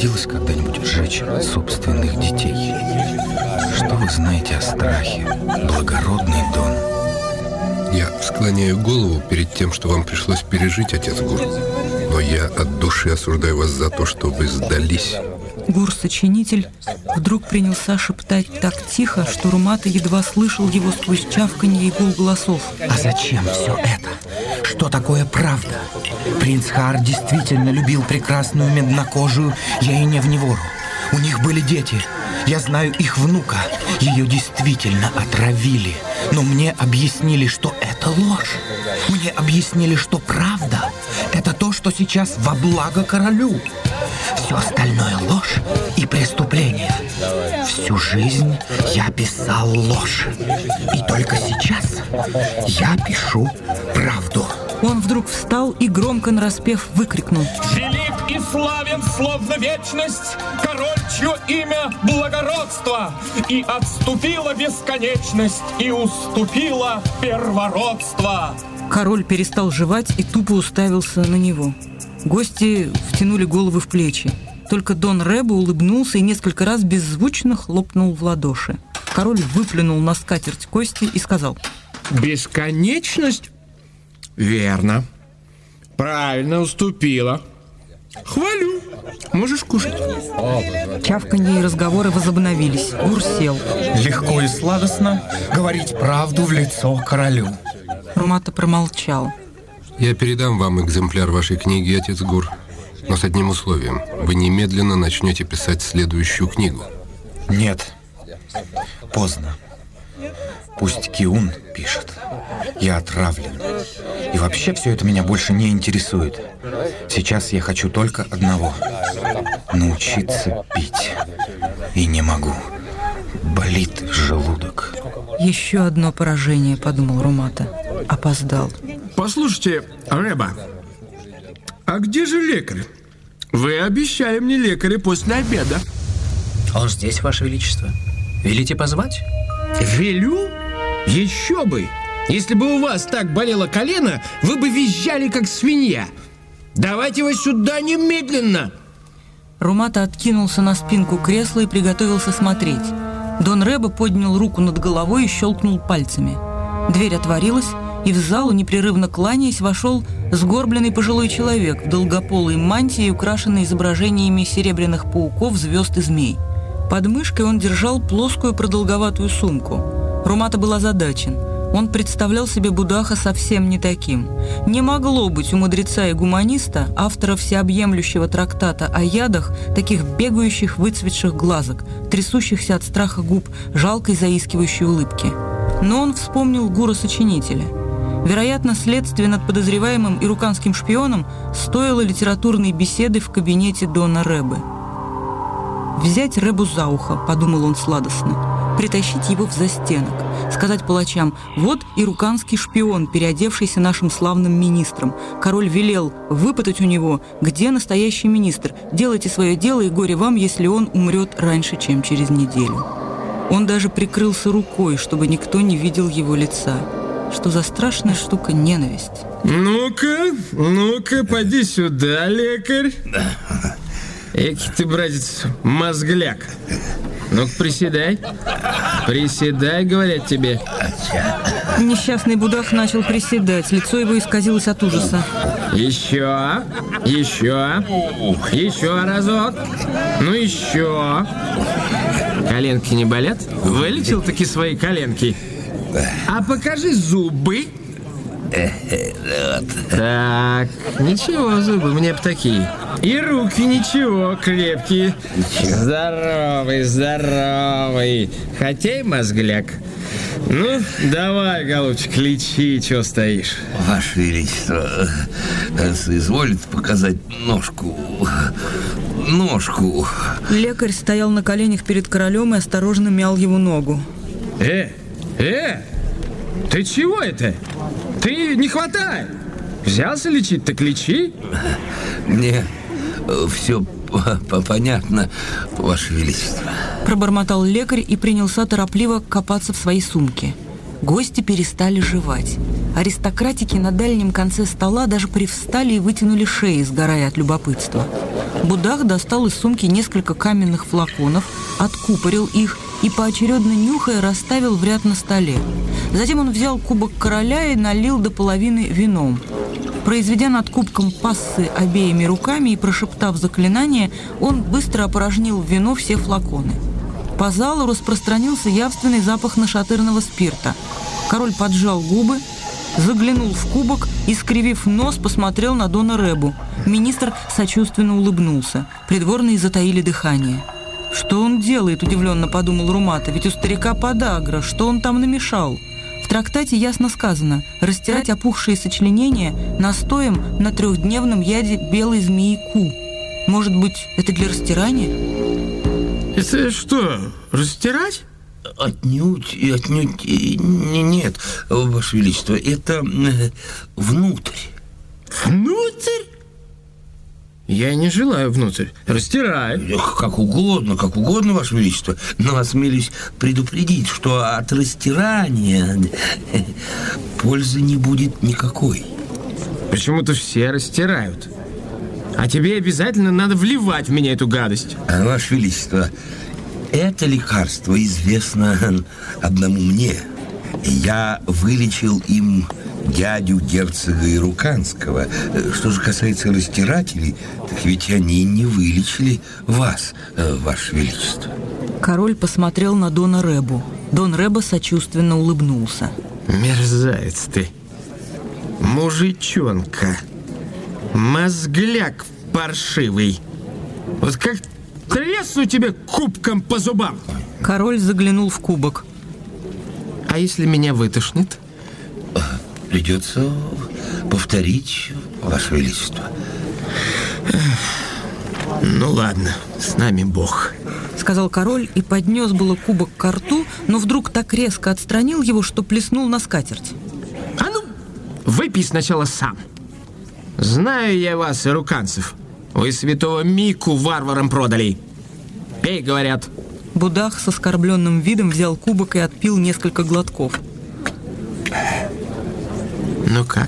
приходилось когда-нибудь сжечь собственных детей? Что вы знаете о страхе, благородный Дон? Я склоняю голову перед тем, что вам пришлось пережить, отец Гур. Но я от души осуждаю вас за то, что вы сдались. Гур-сочинитель вдруг принялся шептать так тихо, что Румата едва слышал его сквозь чавканье и гул голосов. А зачем все это? Что такое правда? Принц Хаар действительно любил прекрасную меднокожую Яиневневору. У них были дети. Я знаю их внука. Ее действительно отравили. Но мне объяснили, что это ложь. Мне объяснили, что правда — это то, что сейчас во благо королю. Все остальное — ложь и преступление. Всю жизнь я писал ложь. И только сейчас я пишу правду. Он вдруг встал и громко нараспев выкрикнул: «Велик и славен, словно вечность, король, чье имя благородство, и отступила бесконечность, и уступила первородство». Король перестал жевать и тупо уставился на него. Гости втянули головы в плечи. Только Дон Рэбо улыбнулся и несколько раз беззвучно хлопнул в ладоши. Король выплюнул на скатерть кости и сказал: «Бесконечность? Верно. Правильно уступила. Хвалю. Можешь кушать». Чавканье и разговоры возобновились. Гур сел. Легко и сладостно говорить правду в лицо королю. Румата промолчал. Я передам вам экземпляр вашей книги, отец Гур, но с одним условием. Вы немедленно начнете писать следующую книгу. Нет, поздно. Пусть Киун пишет. Я отравлен. И вообще все это меня больше не интересует. Сейчас я хочу только одного — научиться пить. И не могу. Болит желудок. Еще одно поражение, подумал Румата. Опоздал. Послушайте, Рэба, а где же лекарь? Вы обещали мне лекаря после обеда. Он здесь, Ваше Величество. Велите позвать? Велю? Еще бы! Если бы у вас так болело колено, вы бы визжали, как свинья. Давайте его сюда немедленно! Румата откинулся на спинку кресла и приготовился смотреть. Дон Рэбо поднял руку над головой и щелкнул пальцами. Дверь отворилась, и в залу, непрерывно кланяясь, вошел сгорбленный пожилой человек в долгополой мантии, украшенной изображениями серебряных пауков, звезд и змей. Под мышкой он держал плоскую продолговатую сумку. Румата был озадачен. Он представлял себе Буддаха совсем не таким. Не могло быть у мудреца и гуманиста, автора всеобъемлющего трактата о ядах, таких бегающих выцветших глазок, трясущихся от страха губ, жалкой заискивающей улыбки. Но он вспомнил Гура-сочинителя. Вероятно, следствие над подозреваемым ируканским шпионом стоило литературной беседы в кабинете Дона Рэбы. «Взять Рэбу за ухо», — подумал он сладостно, «притащить его в застенок, сказать палачам: вот ируканский шпион, переодевшийся нашим славным министром. Король велел выпытать у него, где настоящий министр. Делайте свое дело, и горе вам, если он умрет раньше, чем через неделю». Он даже прикрылся рукой, чтобы никто не видел его лица. Что за страшная штука ненависть? Ну-ка, поди сюда, лекарь. Эки ты, братец, мозгляк. Ну-ка, приседай. Приседай, говорят тебе. Несчастный Буддах начал приседать. Лицо его исказилось от ужаса. Еще разок. Ну еще. Коленки не болят? Вылечил таки свои коленки? А покажи зубы. Так, ничего, зубы мне бы такие. И руки ничего, крепкие. Здоровый. Хотя и мозгляк. Ну, давай, голубчик, лечи, чего стоишь. Ваше Величество, соизволит показать ножку. Лекарь стоял на коленях перед королем и осторожно мял его ногу. Ты чего это? Ты не хватай. Взялся лечить, так лечи. Мне все понятно, Ваше Величество. Пробормотал лекарь и принялся торопливо копаться в своей сумке. Гости перестали жевать. Аристократики на дальнем конце стола даже привстали и вытянули шеи, сгорая от любопытства. Будах достал из сумки несколько каменных флаконов, откупорил их и, поочередно нюхая, расставил в ряд на столе. Затем он взял кубок короля и налил до половины вином. Произведя над кубком пассы обеими руками и прошептав заклинание, он быстро опорожнил в вино все флаконы. По залу распространился явственный запах нашатырного спирта. Король поджал губы, заглянул в кубок и, скривив нос, посмотрел на Дона Ребу. Министр сочувственно улыбнулся. Придворные затаили дыхание. «Что он делает?» – удивленно подумал Румата. «Ведь у старика подагра. Что он там намешал?» В трактате ясно сказано: растирать опухшие сочленения настоем на 3-дневном яде белой змеи Ку. Может быть, это для растирания? Это что, растирать? Отнюдь нет, Ваше Величество, это внутрь. Внутрь? Я не желаю внутрь. Растирай. Как угодно, Ваше Величество. Но осмелюсь предупредить, что от растирания пользы не будет никакой. Почему-то все растирают. А тебе обязательно надо вливать в меня эту гадость. Ваше Величество, это лекарство известно одному мне. Я вылечил им дядю герцога Ируканского. Что же касается растирателей, так ведь они не вылечили вас, Ваше Величество. Король посмотрел на Дона Ребу. Дон Реба сочувственно улыбнулся. Мерзавец ты, мужичонка, мозгляк паршивый. Вот как тресну тебе кубком по зубам. Король заглянул в кубок. А если меня вытошнит? Придется повторить, Ваше Величество. Ну ладно, с нами Бог, сказал король и поднес было кубок ко рту, но вдруг так резко отстранил его, что плеснул на скатерть. А ну, выпей сначала сам. Знаю я вас, ируканцев. Вы святого Мику варварам продали. Пей, говорят. Будах с оскорбленным видом взял кубок и отпил несколько глотков. Ну как?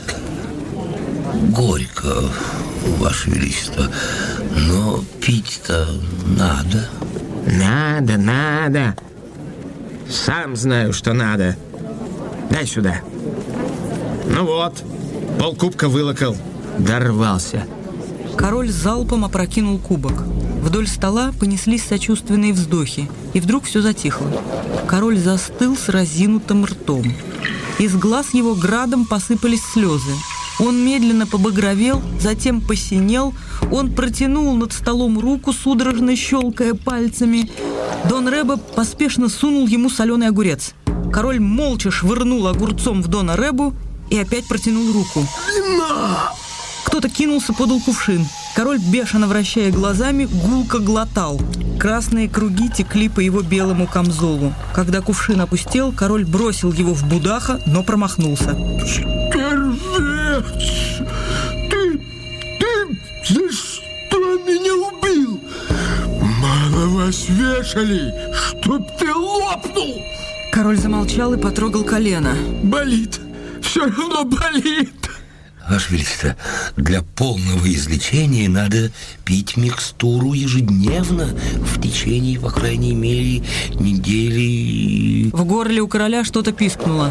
Горько, Ваше Величество, но пить-то надо. Надо. Сам знаю, что надо. Дай сюда. Ну вот, полкубка вылокал. Дорвался. Король залпом опрокинул кубок. Вдоль стола понеслись сочувственные вздохи, и вдруг все затихло. Король застыл с разинутым ртом. Из глаз его градом посыпались слезы. Он медленно побагровел, затем посинел. Он протянул над столом руку, судорожно щелкая пальцами. Дон Реба поспешно сунул ему соленый огурец. Король молча швырнул огурцом в Дона Ребу и опять протянул руку. Кто-то кинулся, подал кувшин. Король, бешено вращая глазами, гулко глотал. Красные круги текли по его белому камзолу. Когда кувшин опустел, король бросил его в Будаха, но промахнулся. Стервец! Ты за что меня убил? Мало вас вешали, чтоб ты лопнул! Король замолчал и потрогал колено. Болит, все равно болит. Ваше Величество, для полного излечения надо пить микстуру ежедневно в течение, по крайней мере, недели. В горле у короля что-то пискнуло.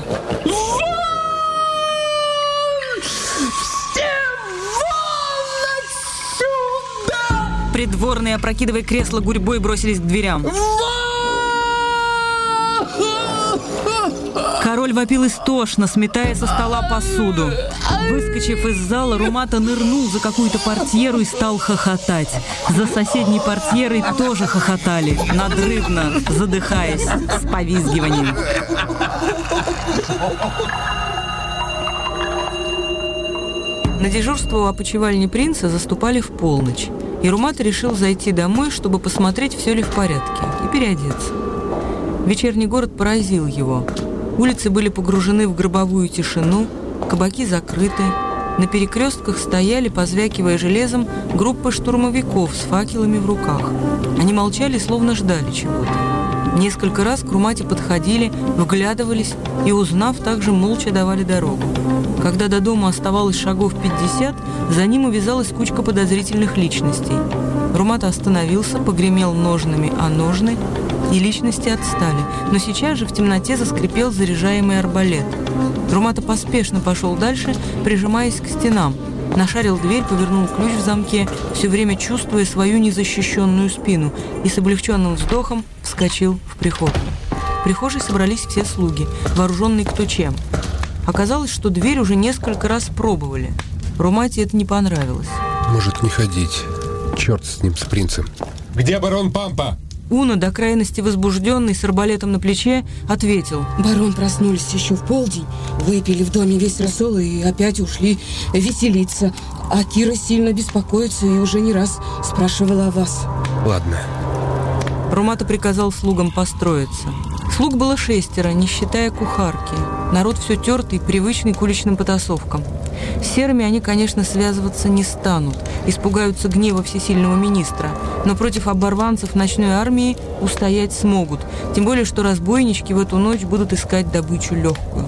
Все вон отсюда! Придворные, опрокидывая кресло гурьбой, бросились к дверям. Король вопил истошно, сметая со стола посуду. Выскочив из зала, Румата нырнул за какую-то портьеру и стал хохотать. За соседней портьерой тоже хохотали, надрывно, задыхаясь, с повизгиванием. На дежурство у опочивальни принца заступали в полночь, и Румата решил зайти домой, чтобы посмотреть, все ли в порядке, и переодеться. Вечерний город поразил его. Улицы были погружены в гробовую тишину, кабаки закрыты. На перекрестках стояли, позвякивая железом, группы штурмовиков с факелами в руках. Они молчали, словно ждали чего-то. Несколько раз к Румате подходили, вглядывались и, узнав, также молча давали дорогу. Когда до дома оставалось шагов 50, за ним увязалась кучка подозрительных личностей. Румата остановился, погремел ножнами о ножны, и личности отстали. Но сейчас же в темноте заскрипел заряжаемый арбалет. Румата поспешно пошел дальше, прижимаясь к стенам. Нашарил дверь, повернул ключ в замке, все время чувствуя свою незащищенную спину, и с облегченным вздохом вскочил в прихожую. В прихожей собрались все слуги, вооруженные кто чем. Оказалось, что дверь уже несколько раз пробовали. Румате это не понравилось. Может, не ходить. Черт с ним, с принцем. Где барон Пампа? Уна, до крайности возбужденный, с арбалетом на плече, ответил: барон проснулись еще в полдень, выпили в доме весь рассол и опять ушли веселиться. А Кира сильно беспокоится и уже не раз спрашивала о вас. Ладно. Румата приказал слугам построиться. Слуг было 6, не считая кухарки. Народ все тертый, привычный к уличным потасовкам. С серыми они, конечно, связываться не станут, испугаются гнева всесильного министра, но против оборванцев ночной армии устоять смогут, тем более, что разбойнички в эту ночь будут искать добычу легкую.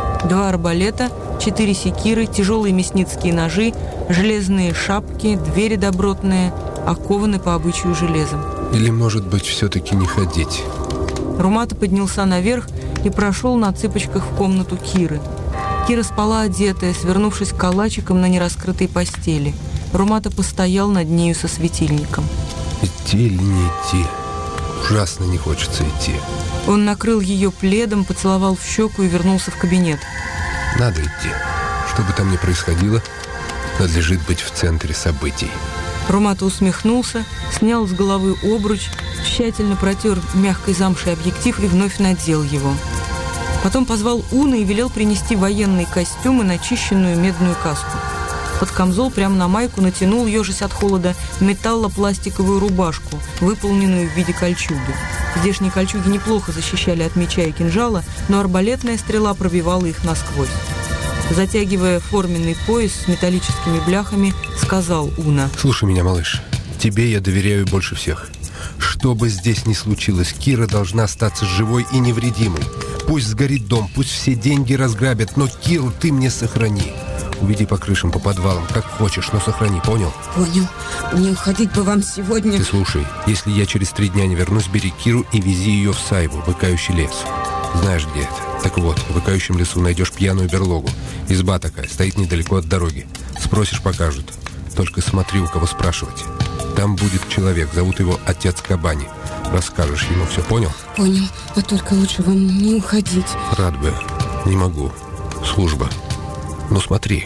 2 арбалета, 4 секиры, тяжелые мясницкие ножи, железные шапки, двери добротные, окованы по обычаю железом. Или, может быть, все-таки не ходить? Румата поднялся наверх и прошел на цыпочках в комнату Киры. Кира спала одетая, свернувшись калачиком на нераскрытой постели. Румата постоял над нею со светильником. Идти или не идти? Ужасно не хочется идти. Он накрыл ее пледом, поцеловал в щеку и вернулся в кабинет. Надо идти. Что бы там ни происходило, надлежит быть в центре событий. Румата усмехнулся, снял с головы обруч, тщательно протер мягкой замшей объектив и вновь надел его. Потом позвал Уна и велел принести военный костюм и начищенную медную каску. Под камзол прямо на майку натянул, ежась от холода, металлопластиковую рубашку, выполненную в виде кольчуги. Здешние кольчуги неплохо защищали от меча и кинжала, но арбалетная стрела пробивала их насквозь. Затягивая форменный пояс с металлическими бляхами, сказал Уна: «Слушай меня, малыш, тебе я доверяю больше всех. Что бы здесь ни случилось, Кира должна остаться живой и невредимой. Пусть сгорит дом, пусть все деньги разграбят, но Киру ты мне сохрани. Уведи по крышам, по подвалам, как хочешь, но сохрани, понял?» Понял. Не уходить бы вам сегодня. Ты слушай, если я через 3 дня не вернусь, бери Киру и вези ее в Сайву, Выкающий лес. Знаешь, где это? Так вот, в Выкающем лесу найдешь пьяную берлогу. Изба такая, стоит недалеко от дороги. Спросишь, покажут. Только смотри, у кого спрашивать. Там будет человек, зовут его Отец Кабани. Расскажешь ему, все понял? Понял, а только лучше вам не уходить. Рад бы. Не могу. Служба. Ну смотри.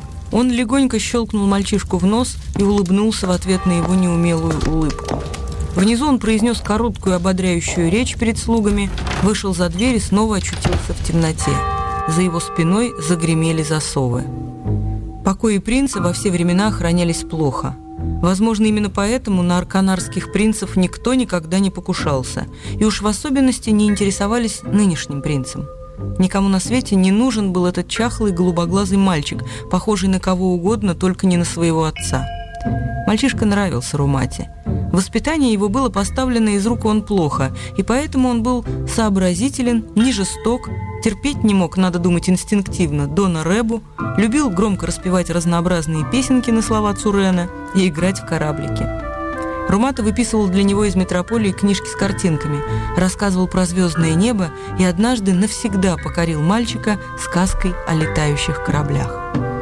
Он легонько щелкнул мальчишку в нос и улыбнулся в ответ на его неумелую улыбку. Внизу он произнес короткую ободряющую речь перед слугами, вышел за дверь и снова очутился в темноте. За его спиной загремели засовы. Покои принца во все времена охранялись плохо. Возможно, именно поэтому на арканарских принцев никто никогда не покушался, и уж в особенности не интересовались нынешним принцем. Никому на свете не нужен был этот чахлый голубоглазый мальчик, похожий на кого угодно, только не на своего отца. Мальчишка нравился Румате. Воспитание его было поставлено из рук вон плохо, и поэтому он был сообразителен, не жесток, терпеть не мог, надо думать, инстинктивно, Дона Ребу, любил громко распевать разнообразные песенки на слова Цурена и играть в кораблики. Румата выписывал для него из метрополии книжки с картинками, рассказывал про звездное небо и однажды навсегда покорил мальчика сказкой о летающих кораблях.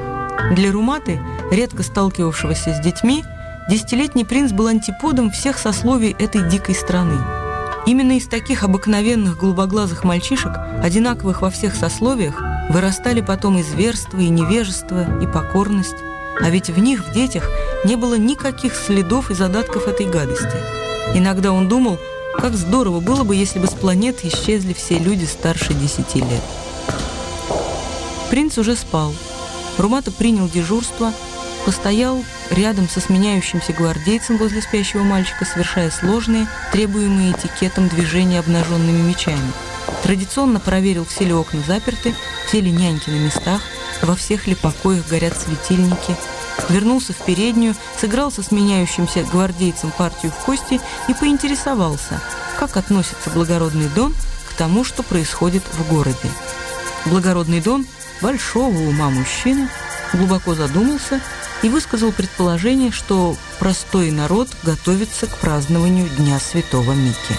Для Руматы, редко сталкивавшегося с детьми, 10-летний принц был антиподом всех сословий этой дикой страны. Именно из таких обыкновенных голубоглазых мальчишек, одинаковых во всех сословиях, вырастали потом и зверство, и невежество, и покорность. А ведь в них, в детях, не было никаких следов и задатков этой гадости. Иногда он думал, как здорово было бы, если бы с планеты исчезли все люди старше 10 лет. Принц уже спал. Румата принял дежурство, постоял рядом со сменяющимся гвардейцем возле спящего мальчика, совершая сложные, требуемые этикетом движения обнаженными мечами. Традиционно проверил, все ли окна заперты, все ли няньки на местах, во всех ли покоях горят светильники. Вернулся в переднюю, сыграл со сменяющимся гвардейцем партию в кости и поинтересовался, как относится благородный Дон к тому, что происходит в городе. Благородный Дон, большого ума мужчина, глубоко задумался и высказал предположение, что простой народ готовится к празднованию Дня Святого Микки.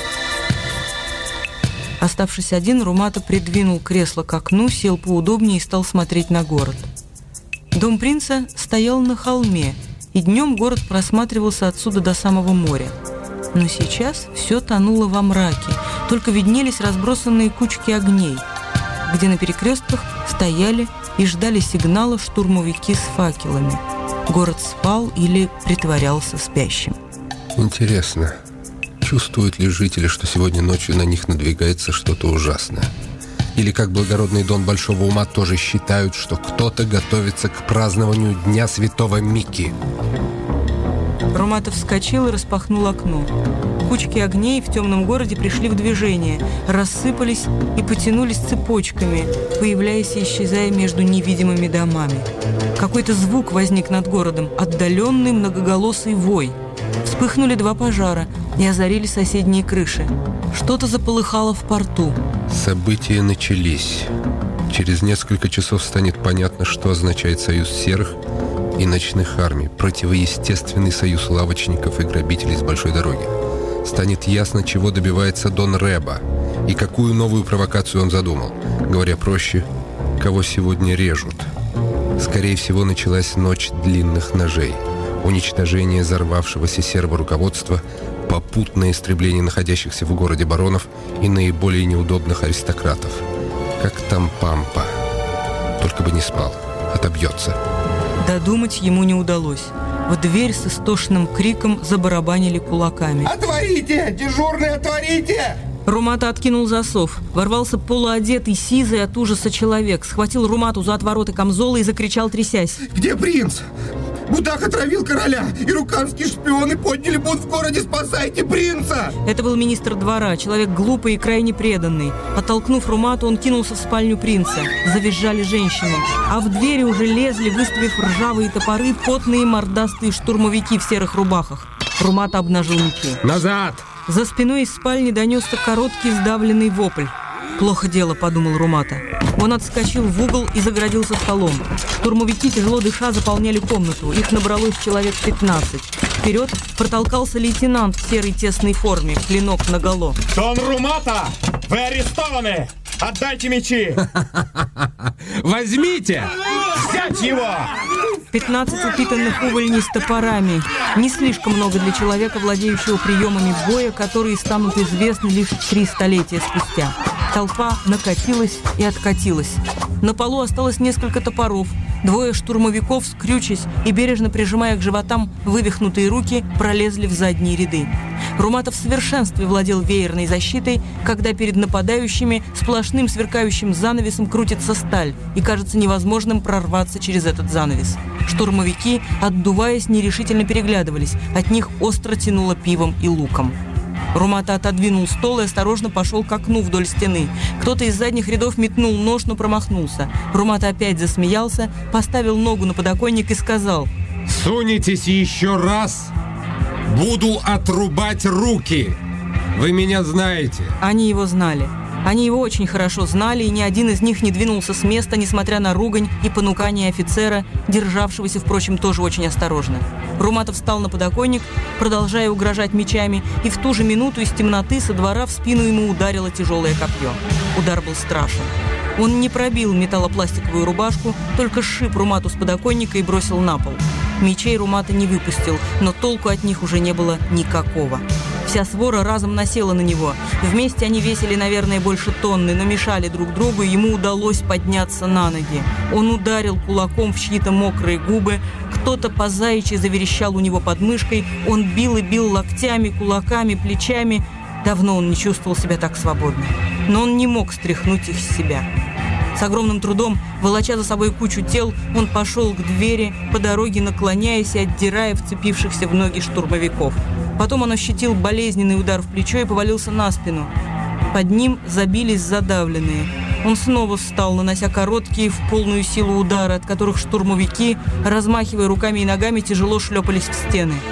Оставшись один, Румата придвинул кресло к окну, сел поудобнее и стал смотреть на город. Дом принца стоял на холме, и днем город просматривался отсюда до самого моря. Но сейчас все тонуло во мраке, только виднелись разбросанные кучки огней, где на перекрестках стояли и ждали сигнала штурмовики с факелами. Город спал или притворялся спящим. Интересно, чувствуют ли жители, что сегодня ночью на них надвигается что-то ужасное? Или, как благородный Дон большого ума, тоже считают, что кто-то готовится к празднованию Дня Святого Микки? Румата вскочил и распахнул окно. Кучки огней в темном городе пришли в движение, рассыпались и потянулись цепочками, появляясь и исчезая между невидимыми домами. Какой-то звук возник над городом, отдаленный многоголосый вой. Вспыхнули 2 пожара и озарили соседние крыши. Что-то заполыхало в порту. События начались. Через несколько часов станет понятно, что означает союз серых и ночных армий, противоестественный союз лавочников и грабителей с большой дороги. Станет ясно, чего добивается Дон Реба и какую новую провокацию он задумал. Говоря проще, кого сегодня режут. Скорее всего, началась ночь длинных ножей. Уничтожение взорвавшегося серого руководства, попутное истребление находящихся в городе баронов и наиболее неудобных аристократов. Как там Пампа. Только бы не спал. Отобьется. Додумать ему не удалось. В дверь с истошным криком забарабанили кулаками. «Отворите! Дежурный, отворите!» Румата откинул засов. Ворвался полуодетый, сизый от ужаса человек. Схватил Румату за отвороты камзола и закричал, трясясь. «Где принц? Будак отравил короля, и руканские шпионы подняли бунт в городе. Спасайте принца!» Это был министр двора, человек глупый и крайне преданный. Оттолкнув Румату, он кинулся в спальню принца. Завизжали женщины. А в двери уже лезли, выставив ржавые топоры, потные мордастые штурмовики в серых рубахах. Румата обнажил мечи. «Назад!» За спиной из спальни донесся короткий сдавленный вопль. «Плохо дело», — подумал Румата. Он отскочил в угол и загородился столом. Штурмовики, тяжело дыша, заполняли комнату. Их набралось человек 15. Вперед протолкался лейтенант в серой тесной форме, клинок наголо. «Дон Румата, вы арестованы! Отдайте мечи!» «Возьмите!» «Взять его!» 15 упитанных увольней с топорами. Не слишком много для человека, владеющего приемами боя, которые станут известны лишь 3 столетия спустя. Толпа накатилась и откатилась. На полу осталось несколько топоров. 2 штурмовиков, скрючась и бережно прижимая к животам вывихнутые руки, пролезли в задние ряды. Румата в совершенстве владел веерной защитой, когда перед нападающими сплошным сверкающим занавесом крутится сталь, и кажется невозможным прорваться через этот занавес. Штурмовики, отдуваясь, нерешительно переглядывались. От них остро тянуло пивом и луком. Румата отодвинул стол и осторожно пошел к окну вдоль стены. Кто-то из задних рядов метнул нож, но промахнулся. Румата опять засмеялся, поставил ногу на подоконник и сказал: «Сунетесь еще раз, буду отрубать руки! Вы меня знаете!» Они его знали. Они его очень хорошо знали, и ни один из них не двинулся с места, несмотря на ругань и понукание офицера, державшегося, впрочем, тоже очень осторожно. Румата встал на подоконник, продолжая угрожать мечами, и в ту же минуту из темноты со двора в спину ему ударило тяжелое копье. Удар был страшен. Он не пробил металлопластиковую рубашку, только сшиб Румату с подоконника и бросил на пол. Мечей Румата не выпустил, но толку от них уже не было никакого. Вся свора разом насела на него. Вместе они весили, наверное, больше тонны, но мешали друг другу, и ему удалось подняться на ноги. Он ударил кулаком в чьи-то мокрые губы, кто-то по-заячьи заверещал у него под мышкой, он бил и бил локтями, кулаками, плечами. Давно он не чувствовал себя так свободно. Но он не мог стряхнуть их с себя. С огромным трудом, волоча за собой кучу тел, он пошел к двери, по дороге наклоняясь и отдирая вцепившихся в ноги штурмовиков. Потом он ощутил болезненный удар в плечо и повалился на спину. Под ним забились задавленные. Он снова встал, нанося короткие в полную силу удары, от которых штурмовики, размахивая руками и ногами, тяжело шлепались в стены.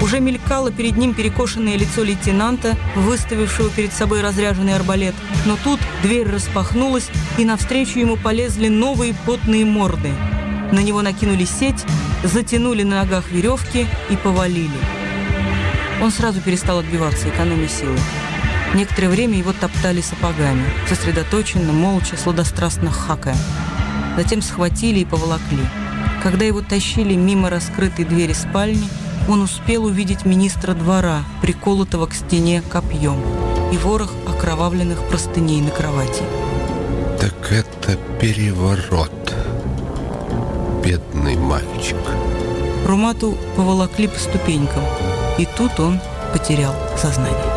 Уже мелькало перед ним перекошенное лицо лейтенанта, выставившего перед собой разряженный арбалет. Но тут дверь распахнулась, и навстречу ему полезли новые потные морды. На него накинули сеть, затянули на ногах веревки и повалили. Он сразу перестал отбиваться, экономя силы. Некоторое время его топтали сапогами, сосредоточенно, молча, сладострастно хакая. Затем схватили и поволокли. Когда его тащили мимо раскрытой двери спальни, он успел увидеть министра двора, приколотого к стене копьем, и ворох окровавленных простыней на кровати. Так это переворот. Бедный мальчик. Румату поволокли по ступенькам, и тут он потерял сознание.